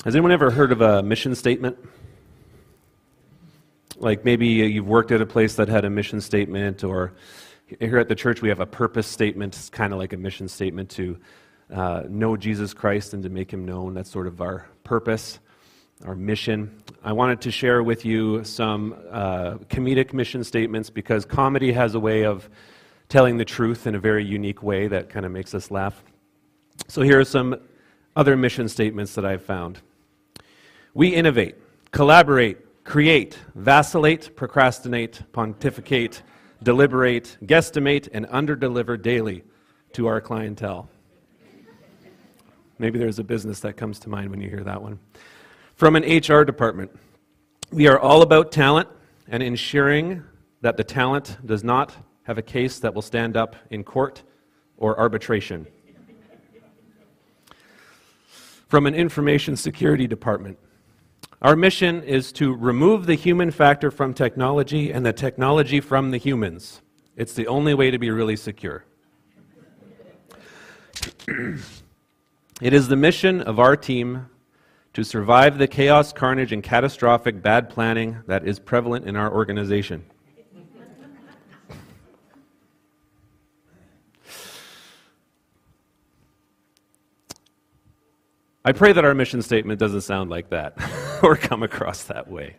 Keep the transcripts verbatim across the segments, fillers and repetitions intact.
Has anyone ever heard of a mission statement? Like maybe you've worked at a place that had a mission statement, or here at the church we have a purpose statement. It's kind of like a mission statement to uh, know Jesus Christ and to make him known. That's sort of our purpose, our mission. I wanted to share with you some uh, comedic mission statements because comedy has a way of telling the truth in a very unique way that kind of makes us laugh. So here are some other mission statements that I've found. We innovate, collaborate, create, vacillate, procrastinate, pontificate, deliberate, guesstimate, and underdeliver daily to our clientele. Maybe there's a business that comes to mind when you hear that one. From an H R department, we are all about talent and ensuring that the talent does not have a case that will stand up in court or arbitration. From an information security department, our mission is to remove the human factor from technology and the technology from the humans. It's the only way to be really secure. It is the mission of our team to survive the chaos, carnage, and catastrophic bad planning that is prevalent in our organization. I pray that our mission statement doesn't sound like that or come across that way.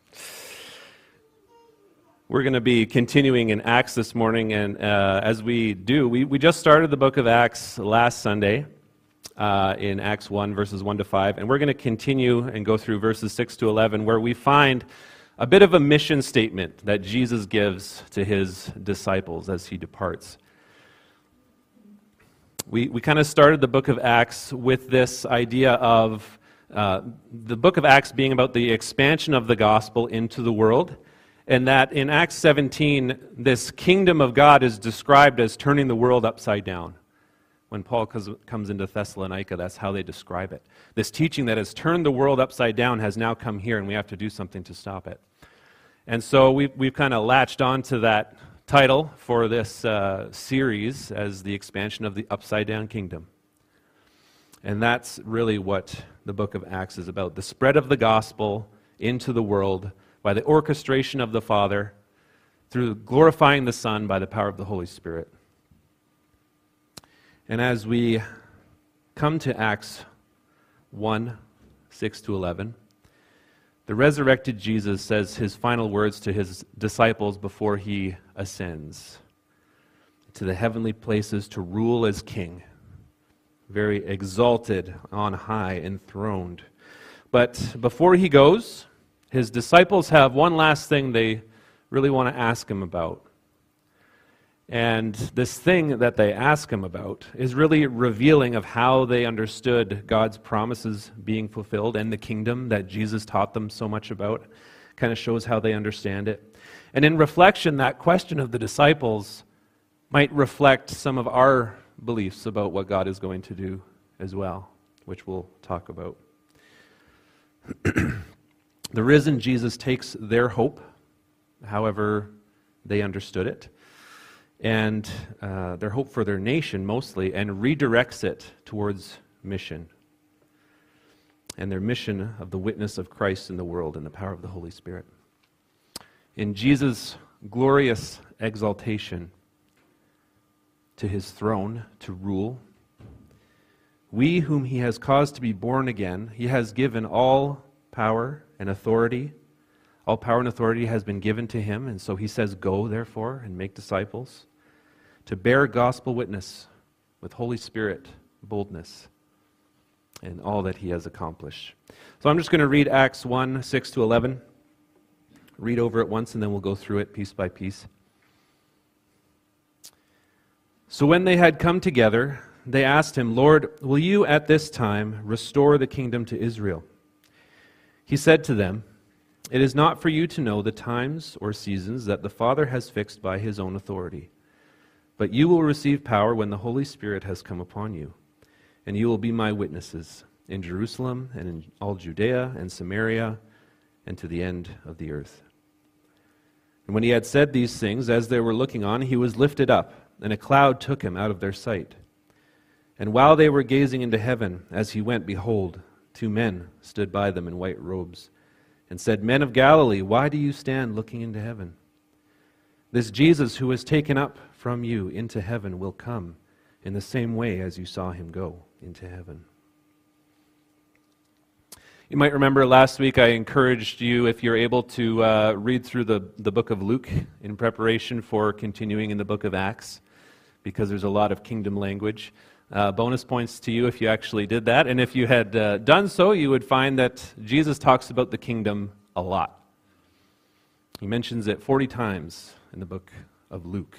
We're going to be continuing in Acts this morning, and uh, as we do, we, we just started the book of Acts last Sunday uh, in Acts one, verses one to five, and we're going to continue and go through verses six to eleven, where we find a bit of a mission statement that Jesus gives to his disciples as he departs. We we kind of started the book of Acts with this idea of uh, the book of Acts being about the expansion of the gospel into the world, and that in Acts seventeen, this kingdom of God is described as turning the world upside down. When Paul comes into Thessalonica, that's how they describe it. This teaching that has turned the world upside down has now come here, and we have to do something to stop it. And so we've, we've kind of latched on to that title for this uh, series as the expansion of the upside down kingdom. And that's really what the book of Acts is about. The spread of the gospel into the world by the orchestration of the Father through glorifying the Son by the power of the Holy Spirit. And as we come to Acts one, six to eleven, the resurrected Jesus says his final words to his disciples before he ascends to the heavenly places to rule as king, very exalted, on high, enthroned. But before he goes, his disciples have one last thing they really want to ask him about. And this thing that they ask him about is really revealing of how they understood God's promises being fulfilled and the kingdom that Jesus taught them so much about. Kind of shows how they understand it. And in reflection, that question of the disciples might reflect some of our beliefs about what God is going to do as well, which we'll talk about. The risen Jesus takes their hope, however they understood it, and uh, their hope for their nation mostly, and redirects it towards mission. And their mission of the witness of Christ in the world and the power of the Holy Spirit. In Jesus' glorious exaltation to his throne to rule, we whom he has caused to be born again, he has given all power and authority. All power and authority has been given to him, and so he says, go, therefore, and make disciples, to bear gospel witness with Holy Spirit boldness and all that he has accomplished. So I'm just going to read Acts one, six to eleven. Read over it once, and then we'll go through it piece by piece. So when they had come together, they asked him, Lord, will you at this time restore the kingdom to Israel? He said to them, it is not for you to know the times or seasons that the Father has fixed by his own authority. But you will receive power when the Holy Spirit has come upon you, and you will be my witnesses in Jerusalem and in all Judea and Samaria and to the end of the earth. And when he had said these things, as they were looking on, he was lifted up, and a cloud took him out of their sight. And while they were gazing into heaven, as he went, behold, two men stood by them in white robes and said, "Men of Galilee, why do you stand looking into heaven? This Jesus who was taken up from you into heaven will come in the same way as you saw him go into heaven." You might remember last week I encouraged you, if you're able, to uh, read through the, the book of Luke in preparation for continuing in the book of Acts, because there's a lot of kingdom language. Uh, bonus points to you if you actually did that. And if you had uh, done so, you would find that Jesus talks about the kingdom a lot. He mentions it forty times in the book of Luke.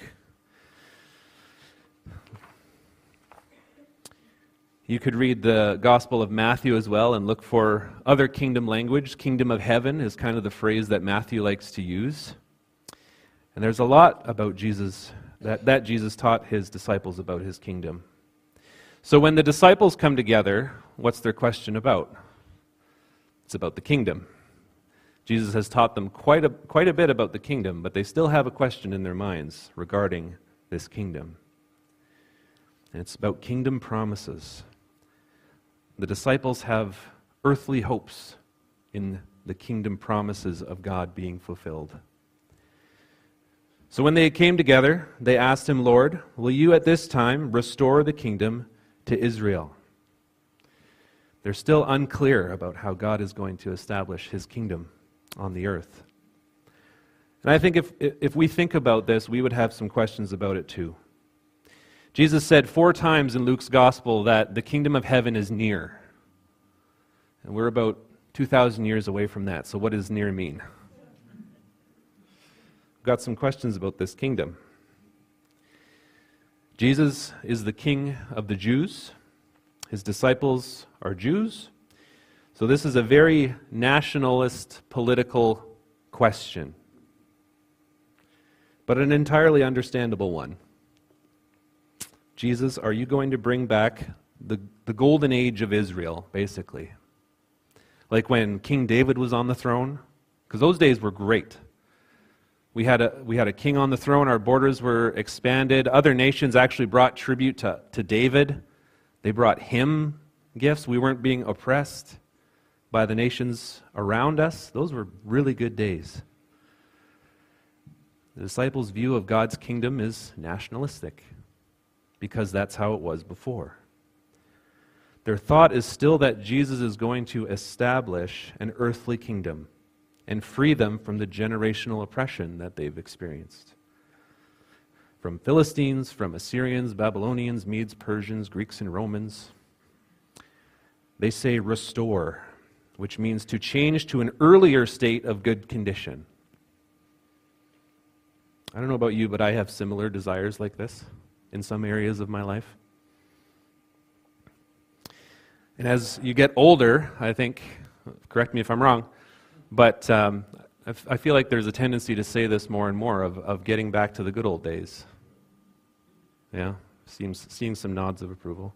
You could read the Gospel of Matthew as well and look for other kingdom language. Kingdom of heaven is kind of the phrase that Matthew likes to use. And there's a lot about Jesus, that, that Jesus taught his disciples about his kingdom. So when the disciples come together, what's their question about? It's about the kingdom. Jesus has taught them quite a, quite a bit about the kingdom, but they still have a question in their minds regarding this kingdom. And it's about kingdom promises. The disciples have earthly hopes in the kingdom promises of God being fulfilled. So when they came together, they asked him, "Lord, will you at this time restore the kingdom to Israel?" They're still unclear about how God is going to establish his kingdom on the earth. And I think if if we think about this, we would have some questions about it too. Jesus said four times in Luke's gospel that the kingdom of heaven is near. And we're about two thousand years away from that. So what does near mean? We've got some questions about this kingdom. Jesus is the king of the Jews. His disciples are Jews. So this is a very nationalist political question, but an entirely understandable one. Jesus, are you going to bring back the, the golden age of Israel, basically? Like when King David was on the throne? Because those days were great. We had a we had a king on the throne, our borders were expanded. Other nations actually brought tribute to, to David. They brought him gifts. We weren't being oppressed by the nations around us. Those were really good days. The disciples' view of God's kingdom is nationalistic, because that's how it was before. Their thought is still that Jesus is going to establish an earthly kingdom and free them from the generational oppression that they've experienced. From Philistines, from Assyrians, Babylonians, Medes, Persians, Greeks, and Romans. They say restore, which means to change to an earlier state of good condition. I don't know about you, but I have similar desires like this in some areas of my life. And as you get older, I think, correct me if I'm wrong, but um, I, f- I feel like there's a tendency to say this more and more of, of getting back to the good old days. Yeah, seems seeing some nods of approval.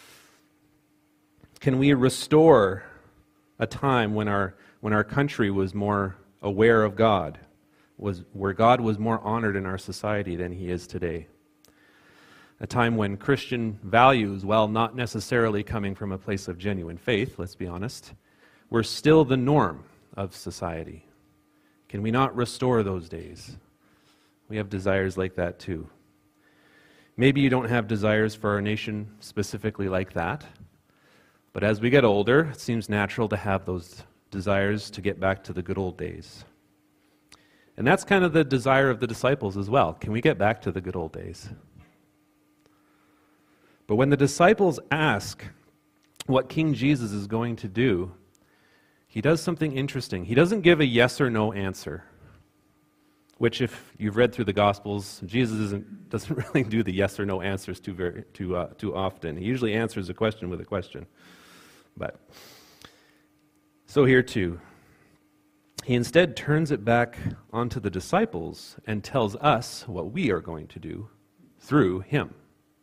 Can we restore a time when our when our country was more aware of God, was where God was more honored in our society than he is today? A time when Christian values, while not necessarily coming from a place of genuine faith, let's be honest, were still the norm of society. Can we not restore those days? We have desires like that too. Maybe you don't have desires for our nation specifically like that, but as we get older, it seems natural to have those desires to get back to the good old days. And that's kind of the desire of the disciples as well. Can we get back to the good old days? But when the disciples ask what King Jesus is going to do, he does something interesting. He doesn't give a yes or no answer, which if you've read through the Gospels, Jesus isn't, doesn't really do the yes or no answers too, very, too, uh, too often. He usually answers a question with a question. But so here too, he instead turns it back onto the disciples and tells us what we are going to do through him.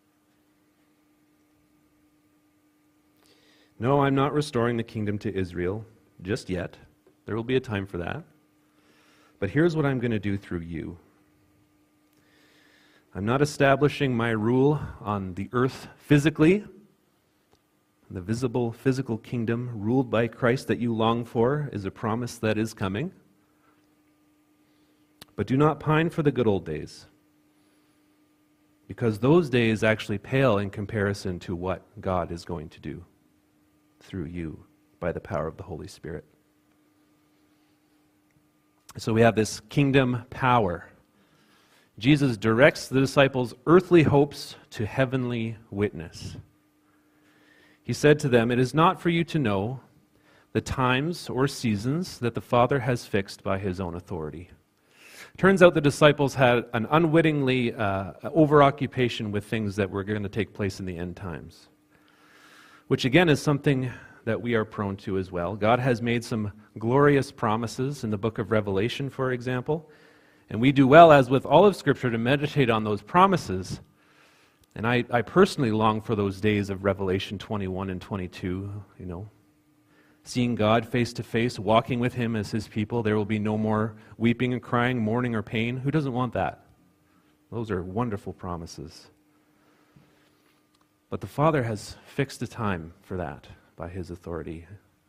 No, I'm not restoring the kingdom to Israel just yet. There will be a time for that. But here's what I'm going to do through you. I'm not establishing my rule on the earth physically, the visible physical kingdom ruled by Christ that you long for is a promise that is coming. But do not pine for the good old days, because those days actually pale in comparison to what God is going to do through you by the power of the Holy Spirit. So we have this kingdom power. Jesus directs the disciples' earthly hopes to heavenly witness. He said to them, "It is not for you to know the times or seasons that the Father has fixed by his own authority." Turns out the disciples had an unwittingly uh, overoccupation with things that were going to take place in the end times, which again is something that we are prone to as well. God has made some glorious promises in the book of Revelation, for example, and we do well, as with all of Scripture, to meditate on those promises. And I, I personally long for those days of Revelation twenty-one and twenty-two, you know, seeing God face to face, walking with him as his people. There will be no more weeping and crying, mourning or pain. Who doesn't want that? Those are wonderful promises. But the Father has fixed a time for that by his authority.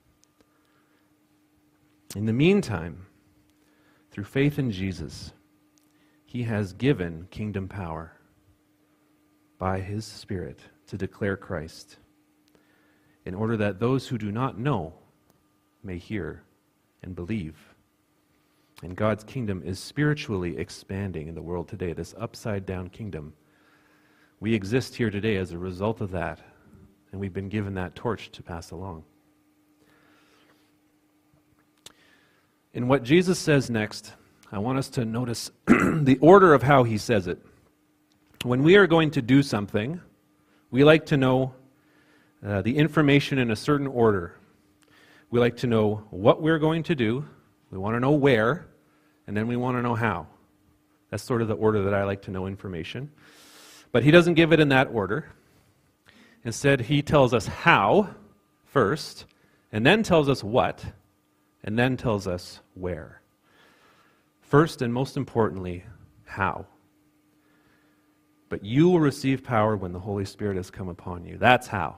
In the meantime, through faith in Jesus, he has given kingdom power by his Spirit to declare Christ, in order that those who do not know may hear and believe. And God's kingdom is spiritually expanding in the world today, this upside-down kingdom. We exist here today as a result of that, and we've been given that torch to pass along. In what Jesus says next, I want us to notice the order of how he says it. When we are going to do something, we like to know uh, the information in a certain order. We like to know what we're going to do, we want to know where, and then we want to know how. That's sort of the order that I like to know information. But he doesn't give it in that order. Instead, he tells us how first, and then tells us what, and then tells us where. First and most importantly, how. But you will receive power when the Holy Spirit has come upon you. That's how.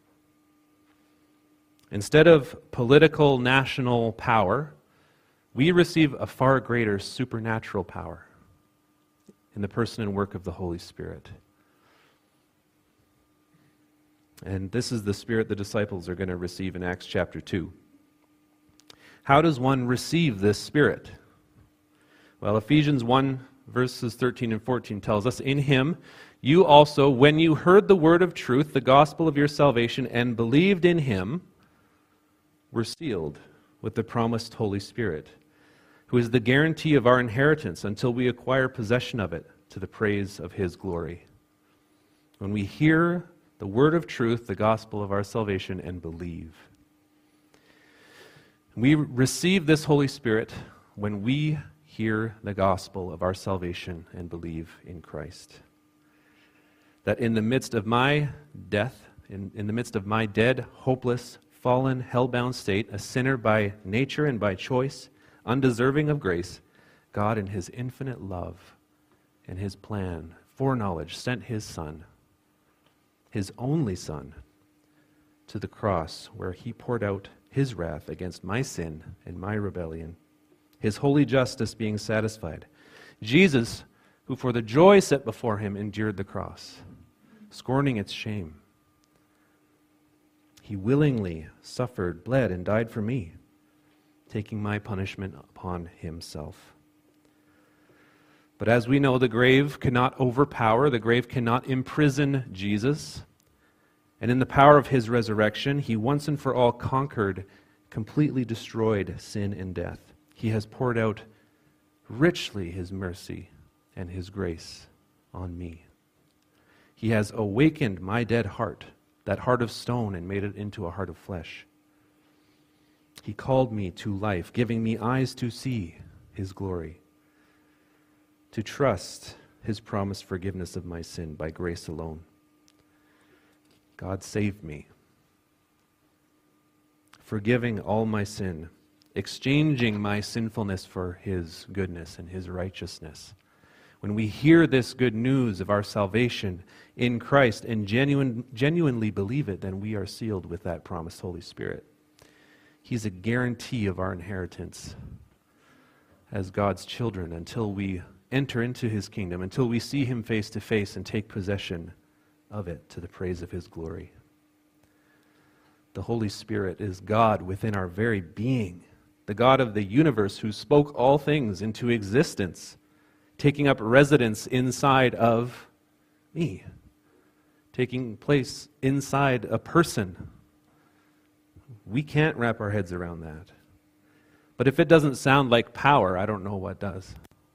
Instead of political national power, we receive a far greater supernatural power in the person and work of the Holy Spirit. And this is the Spirit the disciples are going to receive in Acts chapter two. How does one receive this Spirit? Well, Ephesians one, verses thirteen and fourteen tells us, "In him you also, when you heard the word of truth, the gospel of your salvation, and believed in him, were sealed with the promised Holy Spirit, who is the guarantee of our inheritance until we acquire possession of it to the praise of his glory." When we hear the word of truth, the gospel of our salvation, and believe. We receive this Holy Spirit when we hear the gospel of our salvation and believe in Christ. That in the midst of my death, in, in the midst of my dead, hopeless, fallen, hell-bound state, a sinner by nature and by choice, undeserving of grace, God in his infinite love and his plan, foreknowledge, sent his Son, his only Son, to the cross where he poured out his wrath against my sin and my rebellion, his holy justice being satisfied. Jesus, who for the joy set before him endured the cross, scorning its shame. He willingly suffered, bled, and died for me, taking my punishment upon himself. But as we know, the grave cannot overpower, the grave cannot imprison Jesus. And in the power of his resurrection, he once and for all conquered, completely destroyed sin and death. He has poured out richly his mercy and his grace on me. He has awakened my dead heart, that heart of stone, and made it into a heart of flesh. He called me to life, giving me eyes to see his glory, to trust his promised forgiveness of my sin by grace alone. God saved me, forgiving all my sin, exchanging my sinfulness for his goodness and his righteousness. When we hear this good news of our salvation in Christ and genuine, genuinely believe it, then we are sealed with that promised Holy Spirit. He's a guarantee of our inheritance as God's children until we enter into His kingdom, until we see Him face to face and take possession of it to the praise of His glory. The Holy Spirit is God within our very being, the God of the universe who spoke all things into existence, taking up residence inside of me, taking place inside a person. We can't wrap our heads around that. But if it doesn't sound like power, I don't know what does.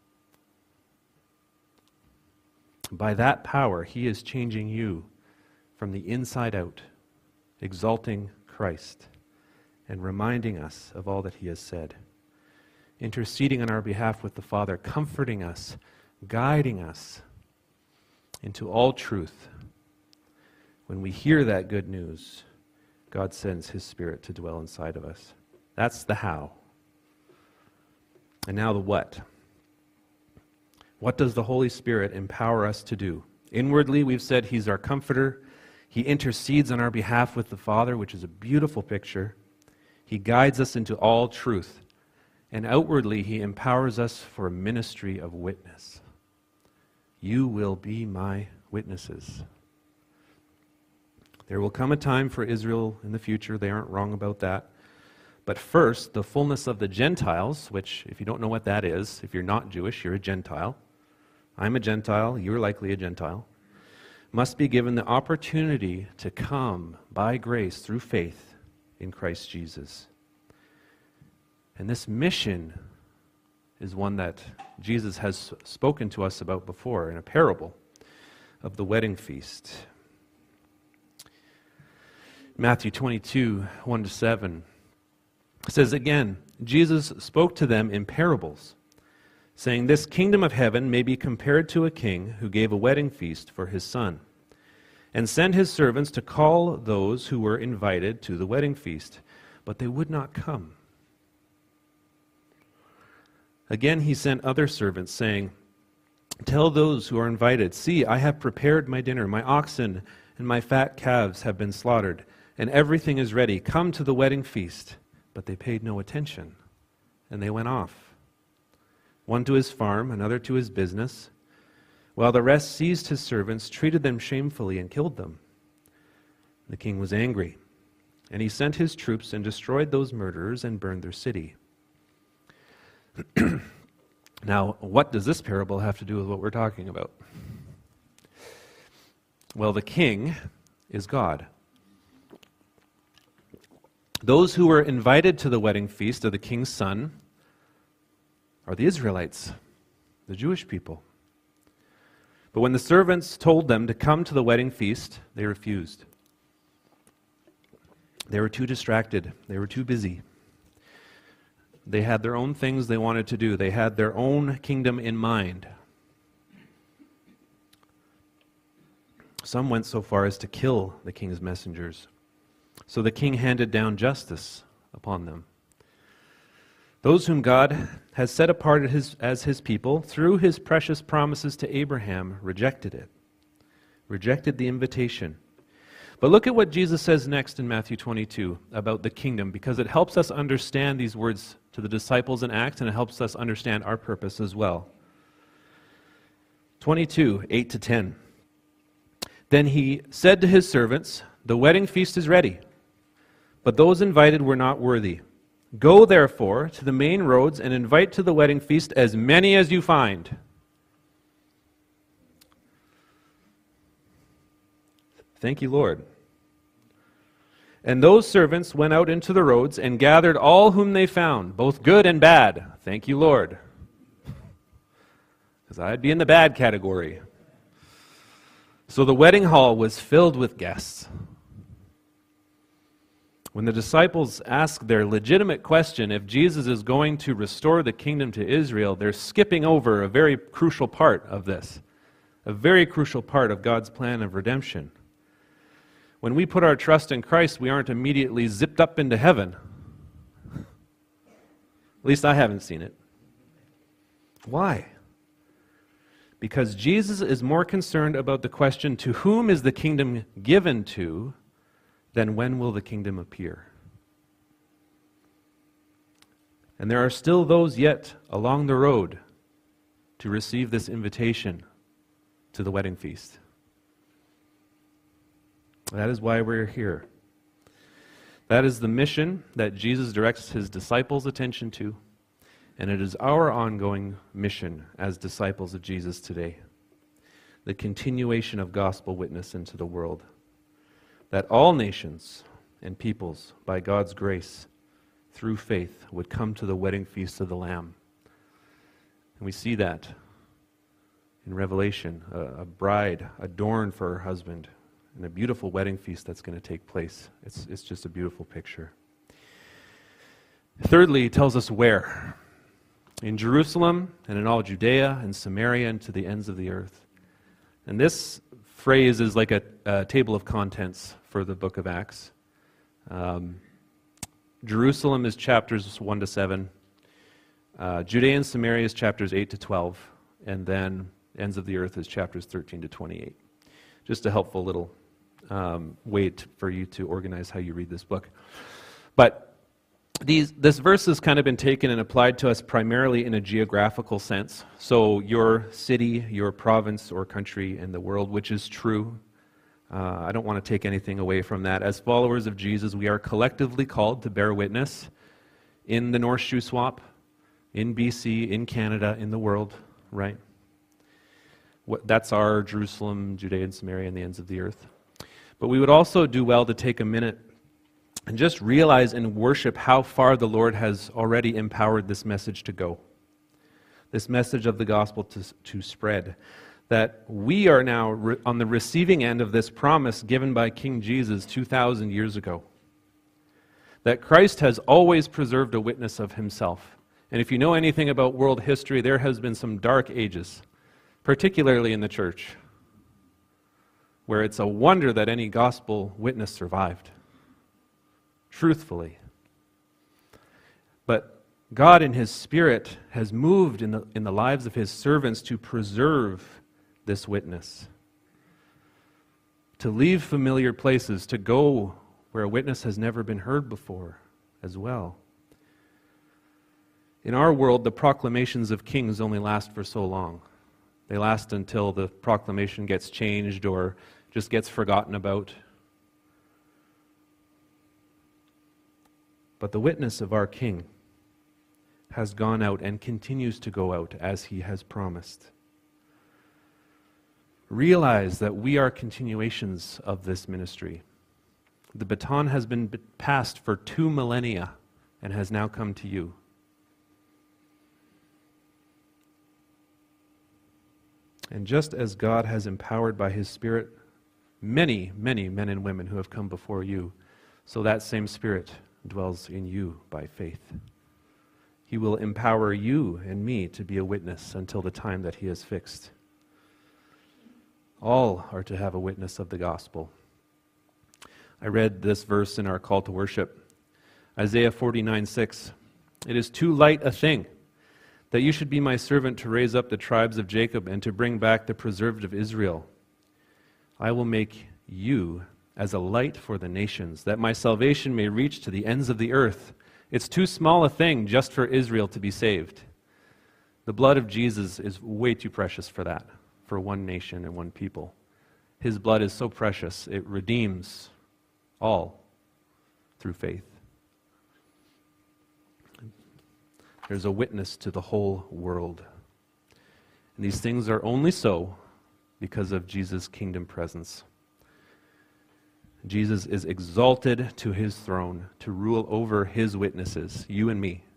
By that power, He is changing you from the inside out, exalting Christ and reminding us of all that He has said, interceding on our behalf with the Father, comforting us, guiding us into all truth. When we hear that good news, God sends His Spirit to dwell inside of us. That's the how. And now the what. What does the Holy Spirit empower us to do? Inwardly, we've said He's our comforter. He intercedes on our behalf with the Father, which is a beautiful picture. He guides us into all truth. And outwardly, He empowers us for a ministry of witness. You will be my witnesses. There will come a time for Israel in the future. They aren't wrong about that. But first, the fullness of the Gentiles, which, if you don't know what that is, if you're not Jewish, you're a Gentile. I'm a Gentile, you're likely a Gentile, must be given the opportunity to come by grace through faith in Christ Jesus. And this mission is one that Jesus has spoken to us about before in a parable of the wedding feast. Matthew twenty-two, one to seven says again, Jesus spoke to them in parables, saying, "This kingdom of heaven may be compared to a king who gave a wedding feast for his son, and sent his servants to call those who were invited to the wedding feast, but they would not come. Again he sent other servants, saying, 'Tell those who are invited, see, I have prepared my dinner, my oxen and my fat calves have been slaughtered, and everything is ready. Come to the wedding feast.' But they paid no attention, and they went off, one to his farm, another to his business, while the rest seized his servants, treated them shamefully, and killed them. The king was angry, and he sent his troops and destroyed those murderers and burned their city." Now, what does this parable have to do with what we're talking about? Well, the king is God. Those who were invited to the wedding feast of the king's son are the Israelites, the Jewish people. But when the servants told them to come to the wedding feast, they refused. They were too distracted. They were too busy. They had their own things they wanted to do. They had their own kingdom in mind. Some went so far as to kill the king's messengers. So the king handed down justice upon them. Those whom God has set apart as his, as his people, through his precious promises to Abraham, rejected it, rejected the invitation. But look at what Jesus says next in Matthew twenty-two about the kingdom, because it helps us understand these words to the disciples in Acts, and it helps us understand our purpose as well. twenty-two, eight to ten. "Then he said to his servants, 'The wedding feast is ready, but those invited were not worthy. Go, therefore, to the main roads and invite to the wedding feast as many as you find.'" Thank you, Lord. "And those servants went out into the roads and gathered all whom they found, both good and bad." Thank you, Lord. Because I'd be in the bad category. So the wedding hall was filled with guests. When the disciples ask their legitimate question if Jesus is going to restore the kingdom to Israel, they're skipping over a very crucial part of this, a very crucial part of God's plan of redemption. When we put our trust in Christ, we aren't immediately zipped up into heaven. At least I haven't seen it. Why? because Jesus is more concerned about the question, to whom is the kingdom given to, than when will the kingdom appear? And there are still those yet along the road to receive this invitation to the wedding feast. That is why we're here. That is the mission that Jesus directs his disciples' attention to, and it is our ongoing mission as disciples of Jesus today. The continuation of gospel witness into the world, that all nations and peoples, by God's grace, through faith, would come to the wedding feast of the Lamb. And we see that in Revelation, a, a bride adorned for her husband, and a beautiful wedding feast that's going to take place. It's, it's just a beautiful picture. Thirdly, he tells us where. In Jerusalem, and in all Judea and Samaria, and to the ends of the earth. And this phrase is like a, a table of contents for the book of Acts. Um, Jerusalem is chapters one to seven. Uh, Judea and Samaria is chapters eight to twelve. And then ends of the earth is chapters thirteen to twenty-eight. Just a helpful little um, way to, for you to organize how you read this book. But these, this verse has kind of been taken and applied to us primarily in a geographical sense. So your city, your province or country in the world, which is true. Uh, I don't want to take anything away from that. As followers of Jesus, we are collectively called to bear witness in the North Shuswap, in B C, in Canada, in the world, right? What, that's our Jerusalem, Judea and Samaria, and the ends of the earth. But we would also do well to take a minute and just realize and worship how far the Lord has already empowered this message to go. This message of the gospel to, to spread. That we are now re- on the receiving end of this promise given by King Jesus two thousand years ago. That Christ has always preserved a witness of himself. And if you know anything about world history, there has been some dark ages, particularly in the church, where it's a wonder that any gospel witness survived. Truthfully. But God in his Spirit has moved in the, in the lives of his servants to preserve this witness. To leave familiar places, to go where a witness has never been heard before as well. In our world, the proclamations of kings only last for so long. They last until the proclamation gets changed or just gets forgotten about. But the witness of our King has gone out and continues to go out as he has promised. Realize that we are continuations of this ministry. The baton has been passed for two millennia and has now come to you. And just as God has empowered by his Spirit many, many men and women who have come before you, so that same Spirit dwells in you by faith. He will empower you and me to be a witness until the time that he has fixed. All are to have a witness of the gospel. I read this verse in our call to worship. Isaiah forty-nine six. It is too light a thing that you should be my servant to raise up the tribes of Jacob and to bring back the preserved of Israel. I will make you as a light for the nations, that my salvation may reach to the ends of the earth. It's too small a thing just for Israel to be saved. The blood of Jesus is way too precious for that, for one nation and one people. His blood is so precious, it redeems all through faith. There's a witness to the whole world. And these things are only so because of Jesus' kingdom presence. Jesus is exalted to his throne to rule over his witnesses, you and me.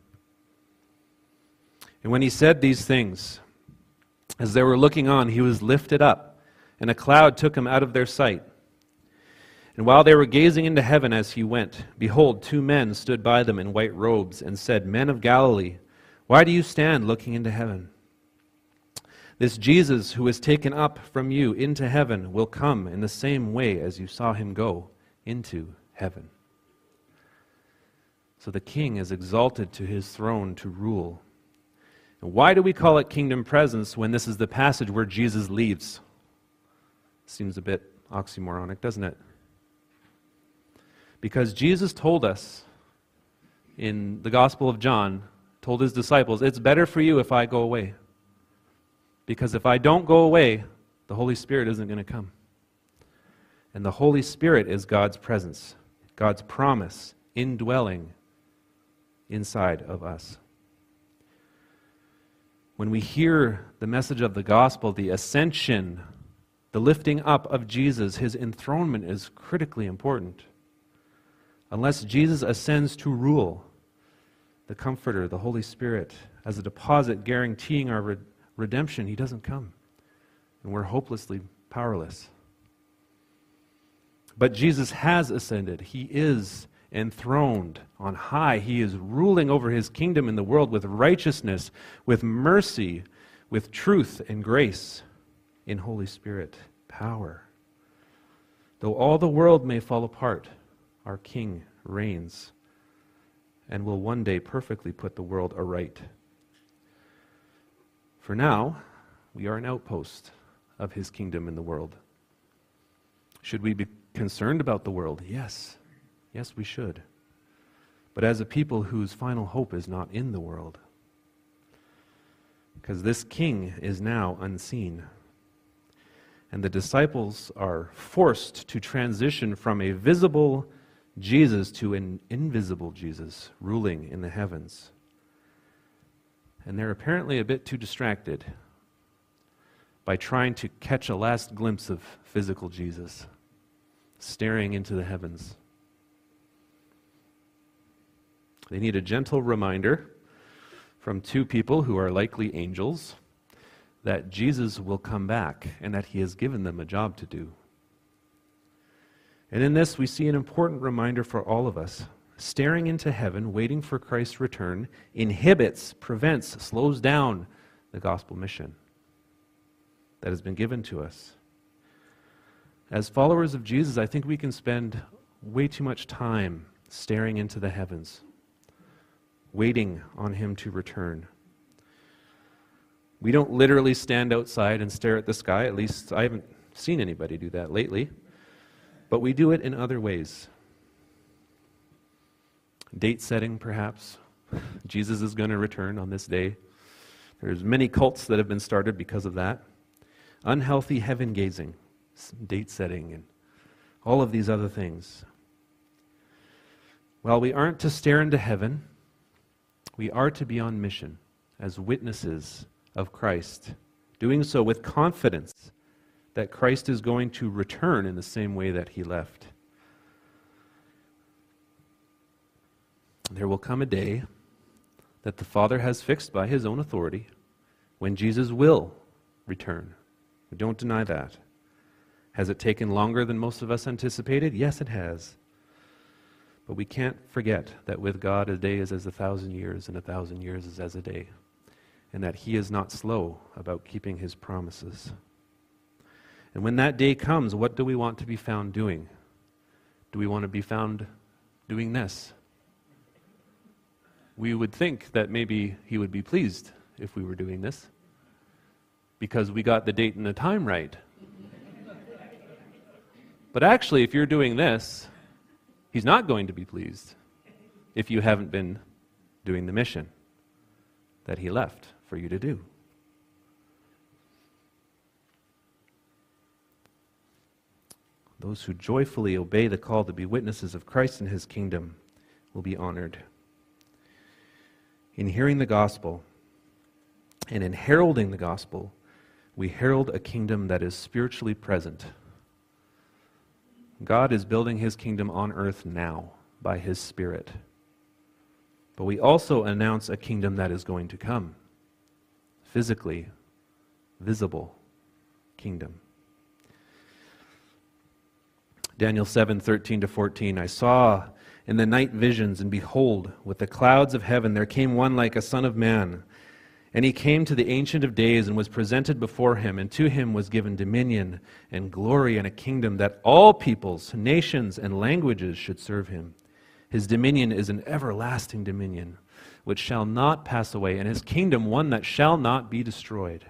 And when he said these things, as they were looking on, he was lifted up, and a cloud took him out of their sight. And while they were gazing into heaven as he went, behold, two men stood by them in white robes and said, Men of Galilee, why do you stand looking into heaven? This Jesus who was taken up from you into heaven will come in the same way as you saw him go into heaven. So the King is exalted to his throne to rule. And why do we call it kingdom presence when this is the passage where Jesus leaves? Seems a bit oxymoronic, doesn't it? Because Jesus told us in the Gospel of John, told his disciples, it's better for you if I go away. Because if I don't go away, the Holy Spirit isn't going to come. And the Holy Spirit is God's presence, God's promise, indwelling inside of us. When we hear the message of the gospel, the ascension, the lifting up of Jesus, his enthronement is critically important. Unless Jesus ascends to rule, the Comforter, the Holy Spirit, as a deposit guaranteeing our re- redemption, he doesn't come. And we're hopelessly powerless. But Jesus has ascended. He is enthroned on high. He is ruling over his kingdom in the world with righteousness, with mercy, with truth and grace, in Holy Spirit power. Though all the world may fall apart, our King reigns and will one day perfectly put the world aright. For now, we are an outpost of his kingdom in the world. Should we be concerned about the world? Yes. Yes, we should. But as a people whose final hope is not in the world. Because this king is now unseen. And the disciples are forced to transition from a visible Jesus to an invisible Jesus ruling in the heavens. And they're apparently a bit too distracted by trying to catch a last glimpse of physical Jesus, staring into the heavens. They need a gentle reminder from two people who are likely angels that Jesus will come back and that he has given them a job to do. And in this we see an important reminder for all of us. Staring into heaven, waiting for Christ's return, inhibits, prevents, slows down the gospel mission that has been given to us. As followers of Jesus, I think we can spend way too much time staring into the heavens, waiting on him to return. We don't literally stand outside and stare at the sky, at least I haven't seen anybody do that lately, but we do it in other ways. Date setting, perhaps. Jesus is going to return on this day. There's many cults that have been started because of that. Unhealthy heaven gazing, date setting, and all of these other things. While we aren't to stare into heaven, we are to be on mission as witnesses of Christ, doing so with confidence that Christ is going to return in the same way that he left. There will come a day that the Father has fixed by his own authority when Jesus will return. We don't deny that. Has it taken longer than most of us anticipated? Yes, it has. But we can't forget that with God a day is as a thousand years, and a thousand years is as a day, and that he is not slow about keeping his promises. And when that day comes, what do we want to be found doing? Do we want to be found doing this? We would think that maybe he would be pleased if we were doing this, because we got the date and the time right. But actually, if you're doing this, he's not going to be pleased if you haven't been doing the mission that he left for you to do. Those who joyfully obey the call to be witnesses of Christ and his kingdom will be honored. In hearing the gospel and in heralding the gospel, we herald a kingdom that is spiritually present. God is building his kingdom on earth now by his Spirit. But we also announce a kingdom that is going to come. Physically, visible kingdom. Daniel seven, thirteen to fourteen, I saw in the night visions, and behold, with the clouds of heaven there came one like a son of man. And he came to the Ancient of Days and was presented before him, and to him was given dominion and glory and a kingdom that all peoples, nations, and languages should serve him. His dominion is an everlasting dominion, which shall not pass away, and his kingdom one that shall not be destroyed.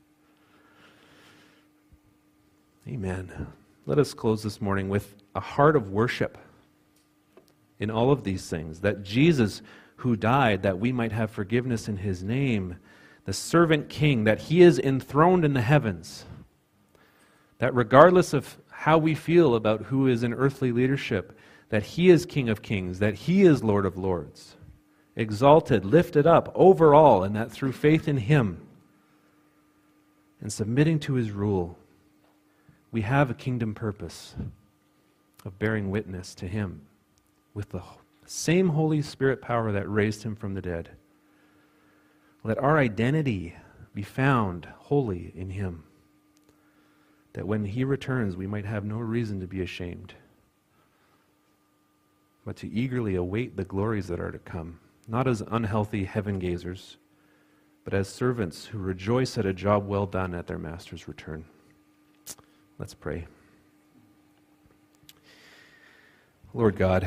Amen. Let us close this morning with a heart of worship in all of these things, that Jesus, who died that we might have forgiveness in his name, the servant king, that he is enthroned in the heavens, that regardless of how we feel about who is in earthly leadership, that he is King of kings, that he is Lord of lords, exalted, lifted up over all, and that through faith in him and submitting to his rule, we have a kingdom purpose of bearing witness to him with the same Holy Spirit power that raised him from the dead. Let our identity be found wholly in him, that when he returns we might have no reason to be ashamed, but to eagerly await the glories that are to come, not as unhealthy heaven gazers, but as servants who rejoice at a job well done at their master's return. Let's pray. Lord God,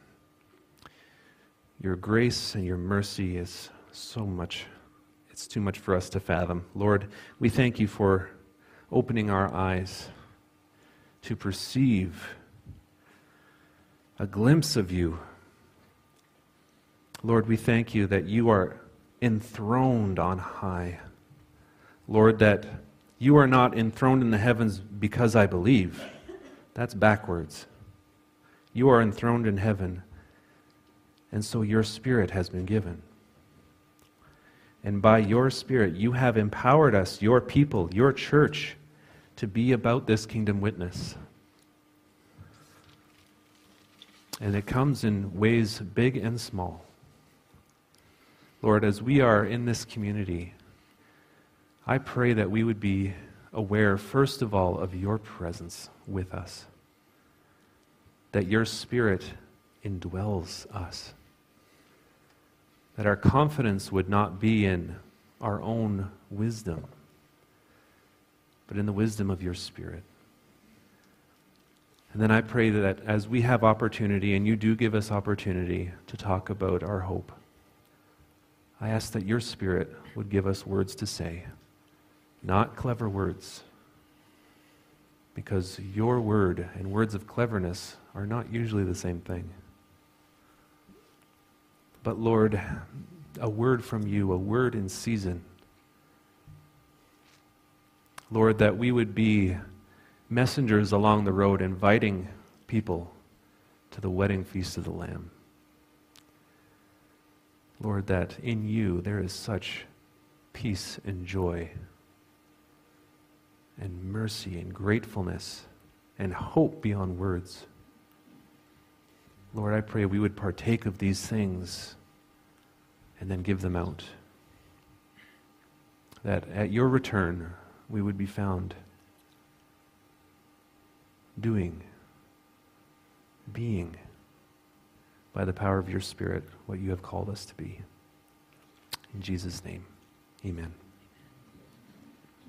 your grace and your mercy is so much, it's too much for us to fathom. Lord, we thank you for opening our eyes to perceive a glimpse of you. Lord, we thank you that you are enthroned on high. Lord, that you are not enthroned in the heavens because I believe. That's backwards. You are enthroned in heaven, and so your Spirit has been given. And by your Spirit, you have empowered us, your people, your church, to be about this kingdom witness. And it comes in ways big and small. Lord, as we are in this community, I pray that we would be aware, first of all, of your presence with us, that your Spirit indwells us, that our confidence would not be in our own wisdom, but in the wisdom of your Spirit. And then I pray that as we have opportunity, and you do give us opportunity to talk about our hope, I ask that your Spirit would give us words to say, not clever words, because your word and words of cleverness are not usually the same thing. But Lord, a word from you, a word in season. Lord, that we would be messengers along the road inviting people to the wedding feast of the Lamb. Lord, that in you there is such peace and joy and mercy and gratefulness and hope beyond words. Lord, I pray we would partake of these things and then give them out. That at your return we would be found doing, being, by the power of your Spirit, what you have called us to be. In Jesus' name, amen.